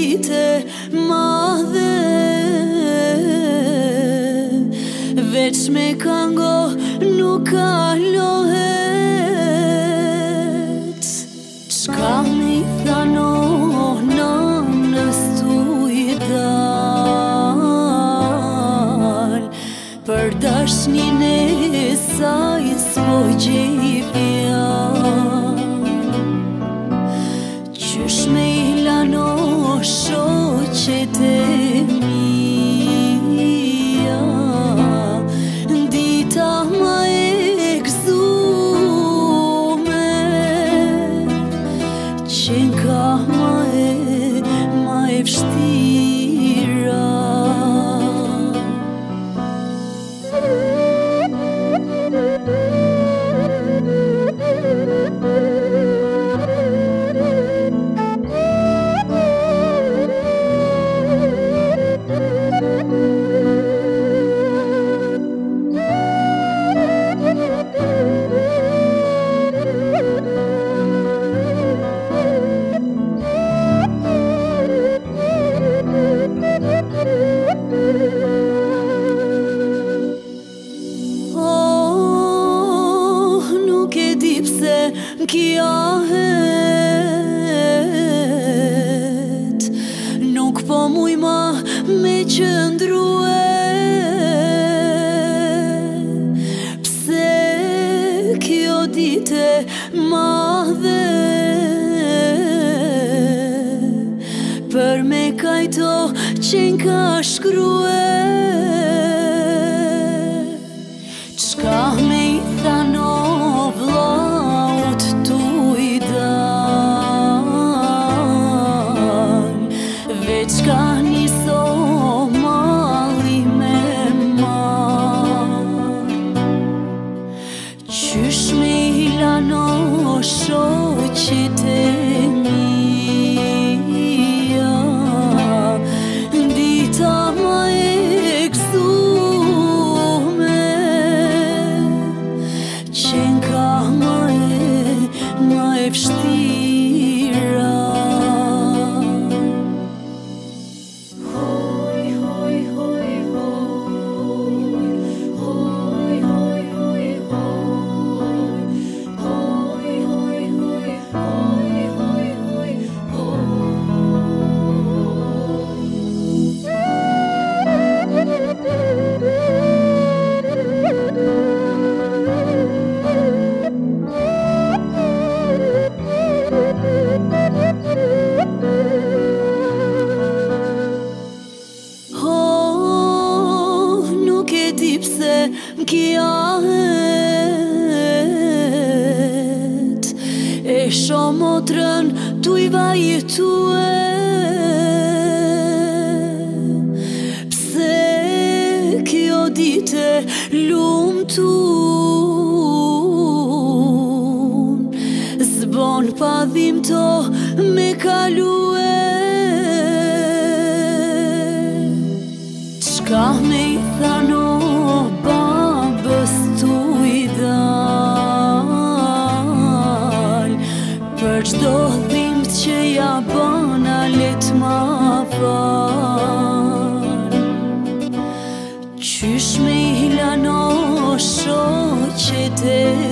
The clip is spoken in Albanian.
ditë madhe, veç me kango nuk kalohet. Çka me i thano nanës tu i dal, për dashnin e saj s'po gjej fjalë. Qysh me i lano shoqet e mia, dita ma e gëzume, qenë ka ma e vështira. Kiahet nuk po muj ma me qëndrue, pse kjo dite madhe për me kajto qenë ka shkrue. Çka me i thano vllaut tu i dal, veç ka niso malli me marr. Qysh me i lano shoqet e mia, dita ma e gëzume, qenë ka ma e vështira. Pse kiahet e shomotrën tu i vajtue, pse kjo dite lumtun zbon pa dhimto me kalue. Çka me i thano babës tu i dal, për çdo dhimt që ja bëna let ma fal. Qysh me i lano shoqet e